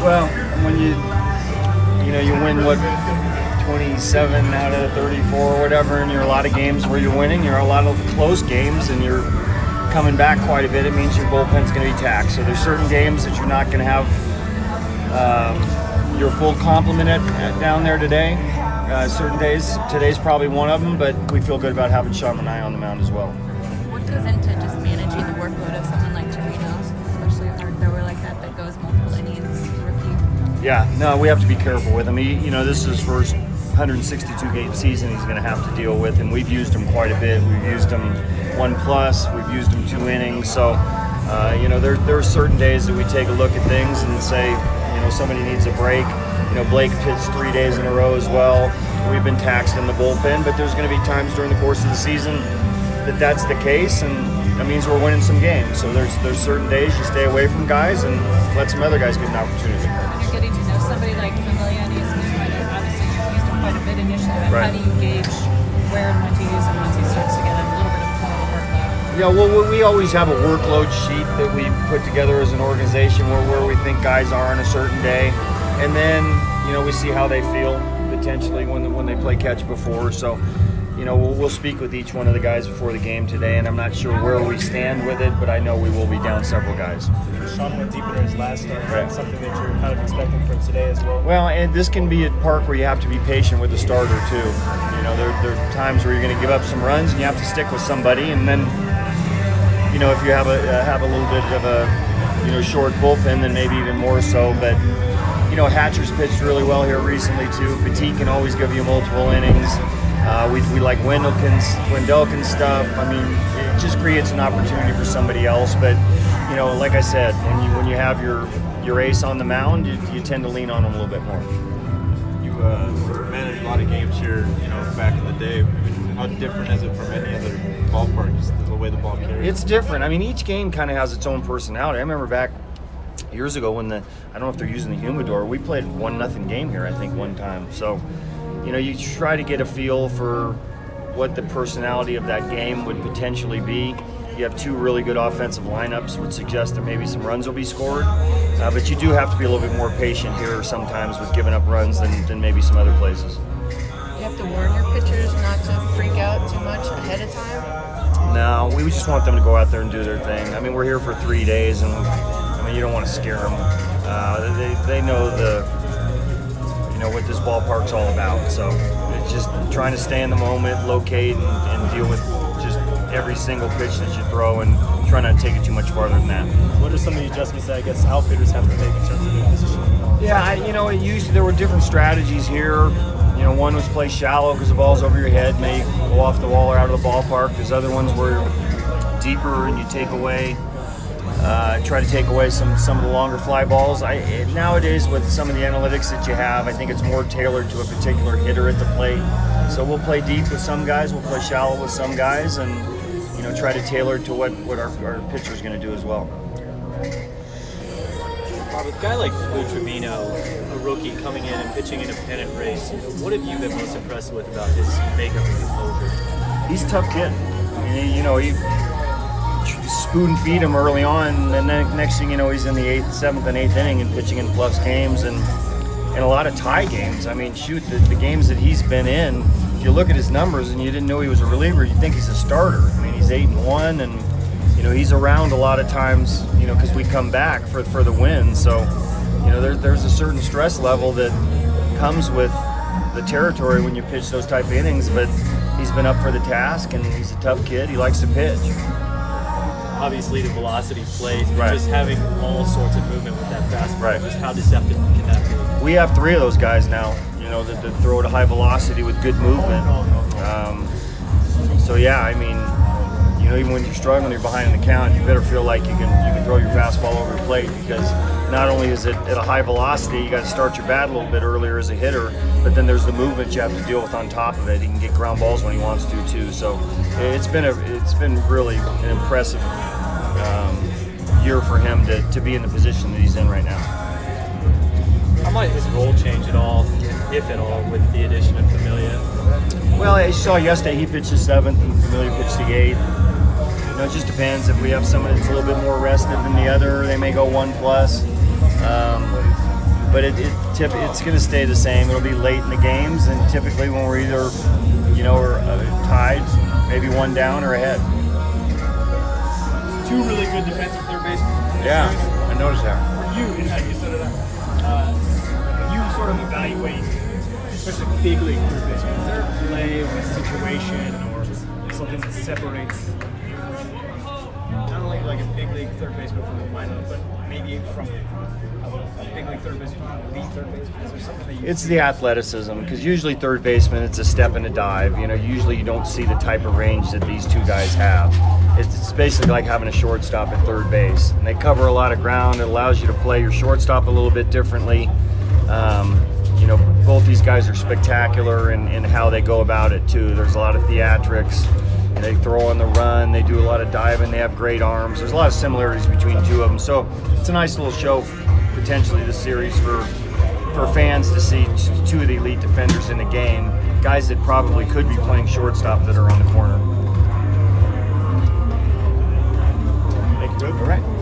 Well, when you win what 27 out of 34 or whatever, and you're a lot of games where you're winning, you're a lot of close games, and you're coming back quite a bit. It means your bullpen's going to be taxed. So there's certain games that you're not going to have your full complement down there today. Certain days, today's probably one of them, but we feel good about having Sean Manaea on the mound as well. What goes into just managing the workload of someone like Torino, especially a hard thrower like that goes multiple innings, rookie? Yeah, no, we have to be careful with him. This is his first 162 game season he's going to have to deal with, and we've used him quite a bit. We've used him 1+, we've used him 2 innings. So, there are certain days that we take a look at things and say, somebody needs a break. Blake pitched 3 days in a row as well. We've been taxed in the bullpen, but there's going to be times during the course of the season that's the case, and that means we're winning some games. So there's certain days you stay away from guys and let some other guys get an opportunity. When you're getting to know somebody like Familia and obviously you've used him quite a bit initially, but Right. how do you gauge where and when to use him once he starts to get a little bit of more workload? Yeah, well, we always have a workload sheet that we put together as an organization where we think guys are on a certain day, and then we see how they feel potentially when they play catch before. So we'll speak with each one of the guys before the game today, and I'm not sure where we stand with it, but I know we will be down several guys. Sean went deeper in his last start. Is Right. that something that you're kind of expecting from today as well? Well, and this can be a park where you have to be patient with the starter too. There are times where you're going to give up some runs and you have to stick with somebody, and then if you have a little bit of a short bullpen, then maybe even more so. But Hatcher's pitched really well here recently too. Petit can always give you multiple innings. We like Wendelken's stuff. I mean, it just creates an opportunity for somebody else. But like I said, when you have your ace on the mound, you tend to lean on him a little bit more. You managed a lot of games here, back in the day. How different is it from any other ballpark, just the way the ball carries? It's different. I mean, each game kind of has its own personality. I remember back years ago when I don't know if they're using the humidor, we played 1-0 game here, I think, one time. So, you try to get a feel for what the personality of that game would potentially be. You have 2 really good offensive lineups, would suggest that maybe some runs will be scored. But you do have to be a little bit more patient here sometimes with giving up runs than maybe some other places. You have to warn your pitchers not to freak out too much ahead of time? No, we just want them to go out there and do their thing. I mean, we're here for 3 days, and you don't want to scare them. They know what this ballpark's all about. So it's just trying to stay in the moment, locate, and deal with just every single pitch that you throw, and try not to take it too much farther than that. What are some of the adjustments that I guess outfitters have to make in terms of their position? Yeah, there were different strategies here. One was play shallow because the ball's over your head, may go off the wall or out of the ballpark. There's other ones where deeper and you take away, try to take away some of the longer fly balls. Nowadays, with some of the analytics that you have, I think it's more tailored to a particular hitter at the plate. So we'll play deep with some guys, we'll play shallow with some guys, and try to tailor it to what our pitcher's going to do as well. Bob, with a guy like Lou Trevino, a rookie coming in and pitching in a pennant race, what have you been most impressed with about his makeup and composure? He's a tough kid. I mean, he spoon feed him early on, and then next thing you know, he's in the 7th and 8th inning and pitching in plus games and a lot of tie games. I mean, the games that he's been in, if you look at his numbers and you didn't know he was a reliever, you'd think he's a starter. I mean, he's 8-1, and he's around a lot of times, because we come back for the win. So, there's a certain stress level that comes with the territory when you pitch those type of innings, but he's been up for the task, and he's a tough kid. He likes to pitch. Obviously, the velocity plays, but Right. just having all sorts of movement with that fastball, Right. just how deceptive can that be? We have 3 of those guys now, that throw at a high velocity with good movement. So yeah, I mean, even when you're struggling, you're behind in the count, you better feel like you can throw your fastball over the plate, because not only is it at a high velocity, you got to start your bat a little bit earlier as a hitter, but then there's the movement you have to deal with on top of it. He can get ground balls when he wants to too. So it's been really an impressive year for him to be in the position that he's in right now. How might his role change at all, if at all, with the addition of Familia? Well, as you saw yesterday, he pitched the 7th and Familia pitched the 8th. It just depends. If we have someone that's a little bit more rested than the other, they may go 1+. it's going to stay the same. It'll be late in the games, and typically when we're either, we're tied, maybe one down or ahead. Two really good defensive third basemen. Yeah, I noticed that. For you, and you said it, you sort of evaluate, especially big league third baseman. Is there a play or a situation or something that separates not only like a big league third baseman from the minor, but maybe from a big league third baseman from an elite third baseman? Is there something that you It's the athleticism, because usually third baseman, it's a step and a dive. Usually you don't see the type of range that these two guys have. It's basically like having a shortstop at third base. And they cover a lot of ground. It allows you to play your shortstop a little bit differently. Both these guys are spectacular in how they go about it too. There's a lot of theatrics. They throw on the run. They do a lot of diving. They have great arms. There's a lot of similarities between two of them. So it's a nice little show, potentially, this series for fans to see two of the elite defenders in the game, guys that probably could be playing shortstop that are on the corner. Thank you, Bill. All right.